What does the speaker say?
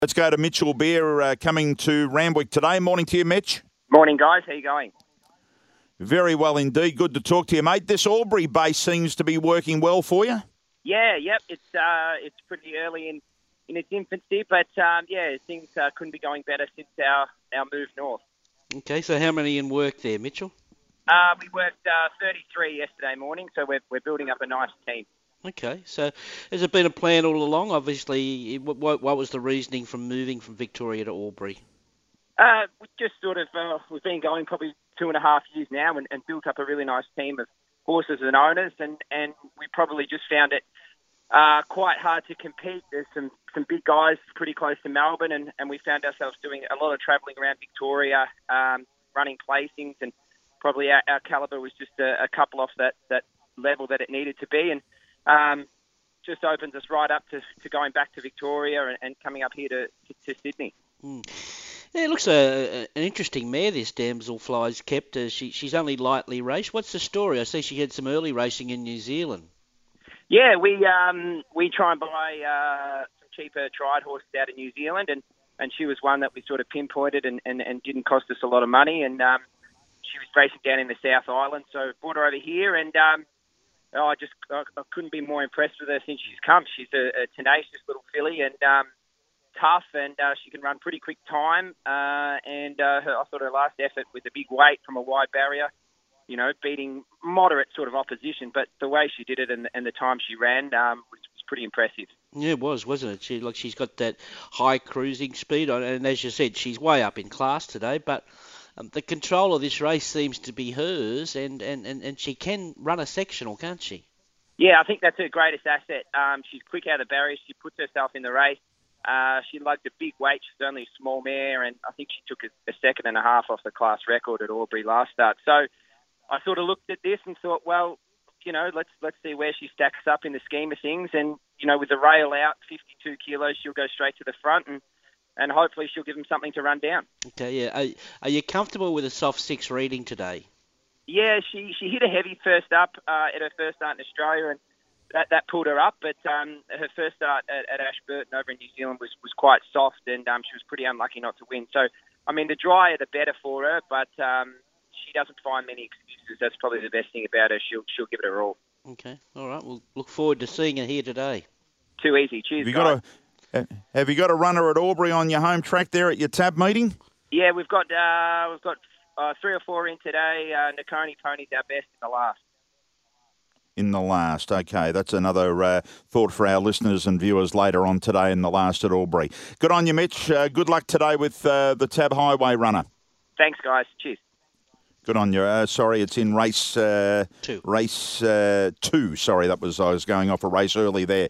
Let's go to Mitchell Beer coming to Randwick today. Morning to you, Mitch. Morning, guys. How you going? Very well indeed. Good to talk to you, mate. This Albury base seems to be working well for you. Yeah, yep. It's pretty early in its infancy, but things couldn't be going better since our move north. Okay, so how many in work there, Mitchell? We worked 33 yesterday morning, so we're building up a nice team. Okay, so has it been a plan all along? Obviously, what was the reasoning from moving from Victoria to Albury? We just sort of we've been going probably 2.5 years now, and built up a really nice team of horses and owners, and we probably just found it quite hard to compete. There's some big guys pretty close to Melbourne, and we found ourselves doing a lot of travelling around Victoria, running placings, and probably our calibre was just a couple off that level that it needed to be, and just opens us right up to going back to Victoria and coming up here to Sydney. Yeah, it looks an interesting mare, this Damsel Flies kept. She's only lightly raced. What's the story? I see she had some early racing in New Zealand. Yeah, we try and buy some cheaper tried horses out of New Zealand, and she was one that we sort of pinpointed and didn't cost us a lot of money, and she was racing down in the South Island, so brought her over here, and I couldn't be more impressed with her since she's come. She's a tenacious little filly and tough, and she can run pretty quick time. I thought her last effort with a big weight from a wide barrier, beating moderate sort of opposition, but the way she did it and the time she ran was pretty impressive. Yeah, it was, wasn't it? She's got that high cruising speed, and as you said, she's way up in class today, but the control of this race seems to be hers, and she can run a sectional, can't she? Yeah, I think that's her greatest asset. She's quick out of the barriers. She puts herself in the race. She lugged a big weight. She's only a small mare, and I think she took a second and a half off the class record at Albury last start. So I sort of looked at this and thought, well, let's see where she stacks up in the scheme of things. And, with the rail out, 52 kilos, she'll go straight to the front, and hopefully she'll give them something to run down. Okay, yeah. Are you comfortable with a soft 6 reading today? Yeah, she hit a heavy first up at her first start in Australia, and that pulled her up. But her first start at Ashburton over in New Zealand was quite soft, and she was pretty unlucky not to win. So, the drier the better for her, but she doesn't find many excuses. That's probably the best thing about her. She'll give it her all. Okay, all right. We'll look forward to seeing her here today. Too easy. Cheers, Have you got a runner at Albury on your home track there at your tab meeting? Yeah, we've got 3 or 4 in today. Nakoni Pony's our best in the last. In the last, okay. That's another thought for our listeners and viewers later on today in the last at Albury. Good on you, Mitch. Good luck today with the Tab Highway runner. Thanks, guys. Cheers. Good on you. It's in race 2. Race 2. Sorry, I was going off a race early there.